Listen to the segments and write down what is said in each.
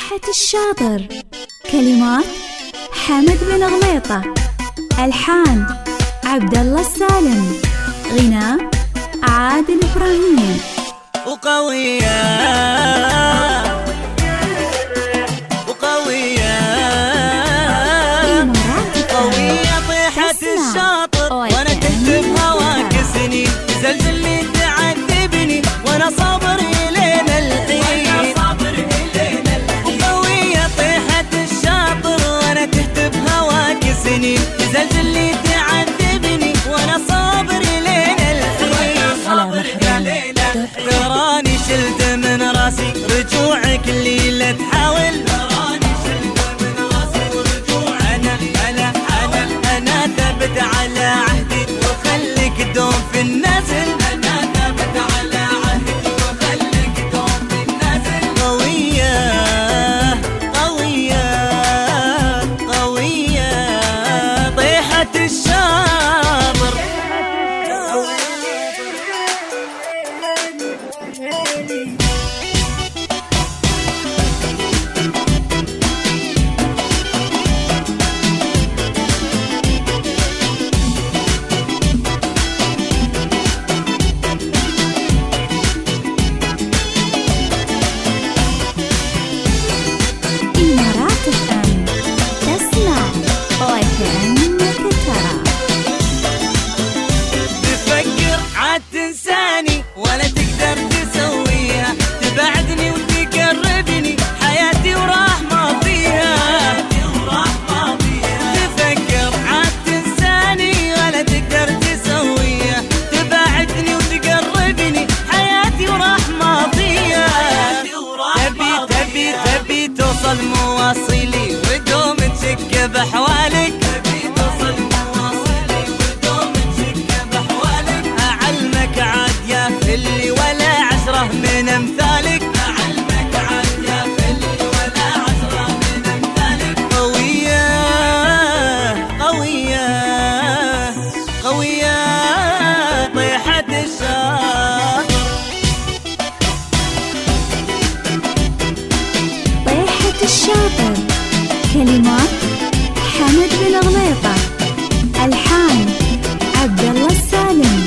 طيحة الشاطر. كلمات حمد بن غليطة، ألحان عبد الله السالم، غناء عادل إبراهيم. وقوية وقوية قوية طيحة الشاطر، وانا كنت بهواك سنين تزلزلني تعذبني وانا صابر الين الحين. وقوية طيحة الشاطر، وانا كنت بهواك سنين تزلزلني تعذبني وانا صابر الين الحين. تراني شلت من راسي رجوعك اللي لا تحاول، تراني شلت من راسي ورجوعك انا ثبت على عهدي وخليك دوم في النازل. انا ثبت على عهدي وخليك دوم في النازل. قوية قوية قوية طيحة الشاطر. تفكر عاد تنساني ولا تقدر تسويها، تبعدني وتقربني حياتي وراح ماضيها. تفكر عاد تنساني ولا تقدر تسويها، تبعدني وتقربني حياتي وراح ماضيها. تبي توصل مواصلي ودوم تشك بحوالك، اللي ولا عشرة من امثالك. اعلمك عاد يا اللي ولا عشرة من امثالك. قوية قوية قوية طيحة الشاطر. طيحة الشاطر. كلمات حمد بن غليطة، ألحان عبد الله السالم.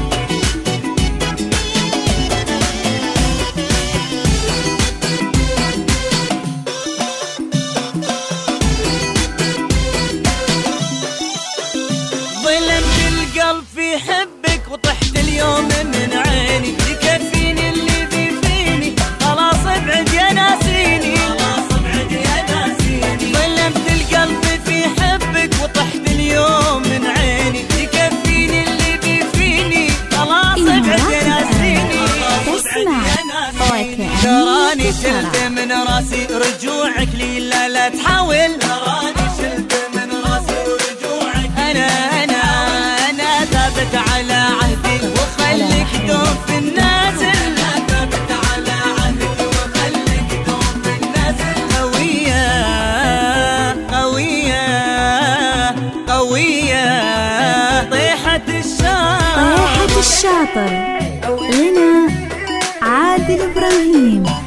ظلمت القلب في حبك وطحت اليوم من عيني، يكفيني اللي فيني خلاص ابعد يا ناسيني. ظلمت القلب في حبك وطحت اليوم من عيني، يكفيني اللي فيني خلاص ابعد يا ناسيني. تراني شلت من راسي رجوعك لي لا تحاول، تراني شلت من راسي ورجوعك انا ثابت على عهدي وخليك دوم في النازل. انا ثابت على عهدي وخليك دوم في النازل. قوية قوية قوية طيحة الشاطر. طيحة الشاطر. غناء عادل إبراهيم.